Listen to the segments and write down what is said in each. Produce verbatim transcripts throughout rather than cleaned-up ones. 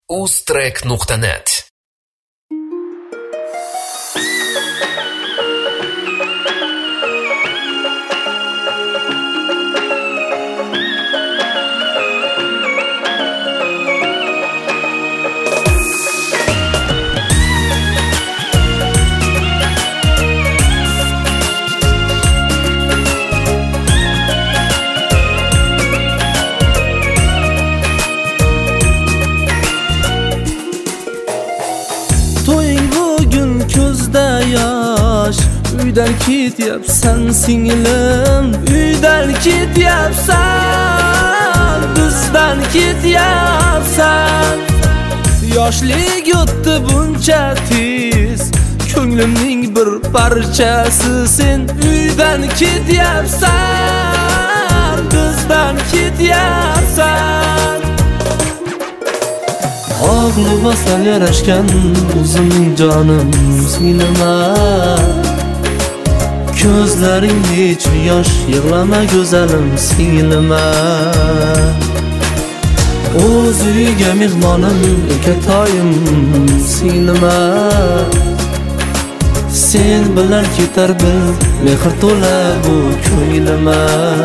uztrek nuqta net Uydan ketyapsan singlim, uydan ketyapsan, bizdan ketyapsan. Yoshlik o'tdi buncha tez, ko'nglimning bir parchasi sen. Uydan ketyapsan, bizdan ketyapsan. Og'luma sal yarashgan o'zimning jonim singlima. Ko'zlaring nechun yosh, yig'lama go'zalim singlima. O'z uyiga mehmonim, ekatoyim singlima. Sen bilan ketar bil, mehr to'la bu ko'nglima.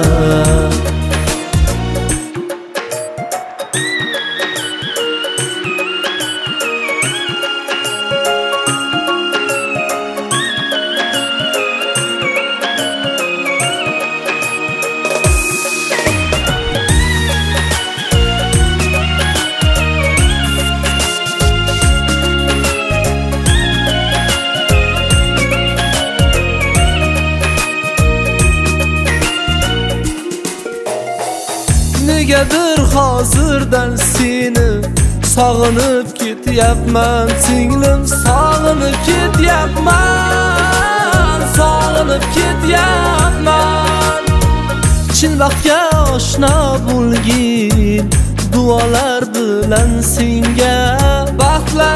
Negadir hozirdan seni sog'inib ketyapman singlim, sog'inib ketyapman, sog'inib ketyapman. Chin vaqtga oshna bo'lgin, duolar bilan senga baxtlar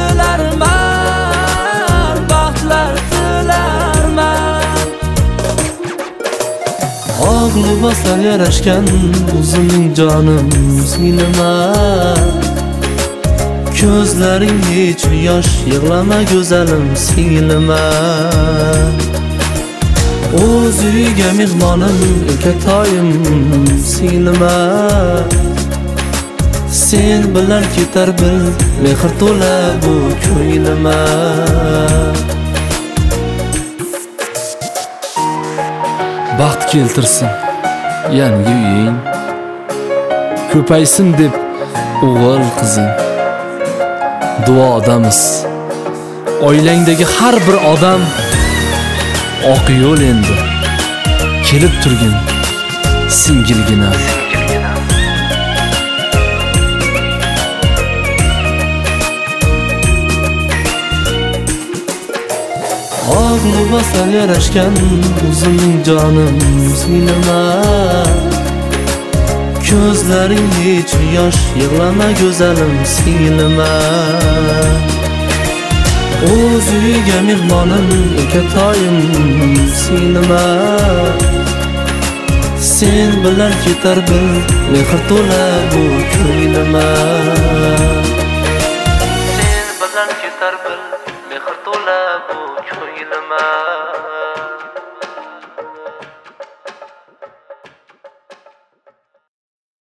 tilarman, baxtlar tilarman. Og'luma sal yarashgan o'zimning jonim singlima. Ko'zlaring nechun yosh, yig'lama go'zalim singlima. O'z uyiga mehmonim, ekatoyim singlima. Sen bilan ketar bil, mehr to'la bu ko'nglima. Baxt keltirsin yangi uying, ko'paysin deb o'g'il qizing. Duodamiz oilangdagi har bir odam oq yo'l endi kelib turgin singilgina. Og'luma sal yarashgan o'zimning jonim singlima. Ko'zlaring nechun yosh, yig'lama go'zalim singlima. O'z uyiga mehmonim, ekatoyim singlima. Sen bilan ketar bil, mehr to'la bu ko'nglima.